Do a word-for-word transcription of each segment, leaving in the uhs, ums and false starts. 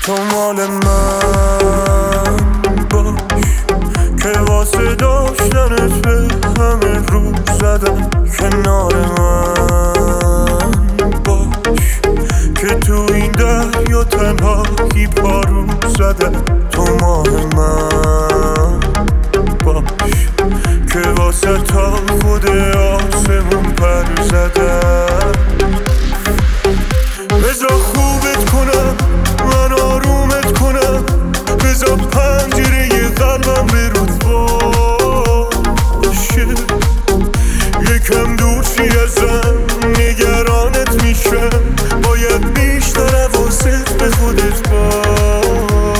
تو مال من باش که واسه داشتنت به همه رو زدم. کنار من باش که تو این دریا تنهایی پارو زدم. تو مال من باش که واسه تا خود آسمون پر زدم. بذار خوبت کنم من آرومت کنم، بذار پنجره قلبم به رود باشه. یکم دور چی ازم نگرانت میشم، باید بیشتر حواست به خودت باشه.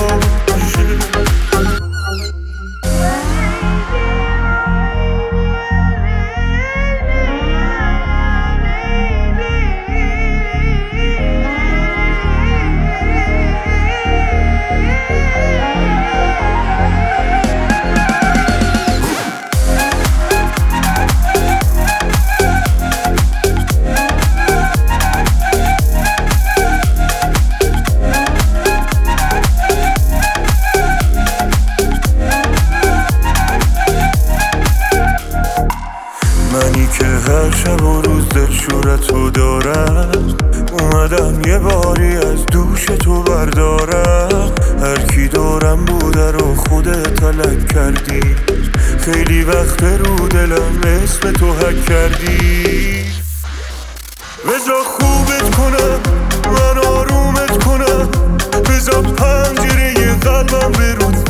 منی که هر شب و روز دلشورتو دارم، اومدم یه باری از دوش تو بردارم. هر کی دورم بوده رو خودت تلک کردی، خیلی وقت رو دلم اسم تو حک کردی. بذار خوبت کنم من آرومت کنم، بذار پنجره قلبم به رود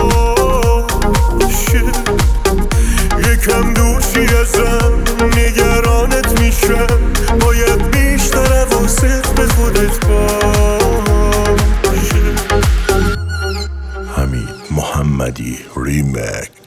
باشه. یکم دور چی ازم نگرانت میشم، باید بیشتر حواست به خودت باشه. حمید محمدی ریمک.